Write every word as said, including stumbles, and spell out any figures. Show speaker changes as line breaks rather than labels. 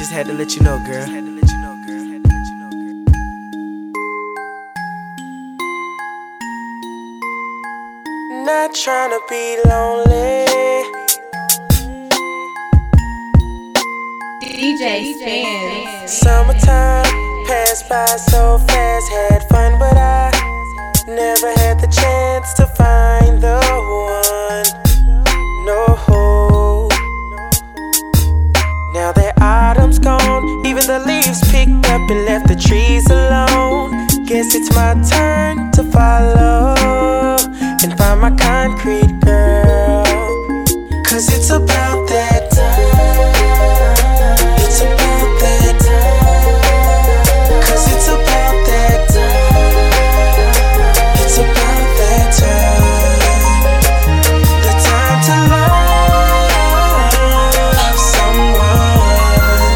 Just had to let you know, girl. Not trying to be lonely.
D J Spins.
Summertime passed by so fast, had fun, but I never had the chance to find the one. No. Now that autumn's gone, even the leaves picked up and left the trees alone. Guess it's my turn to follow and find my concrete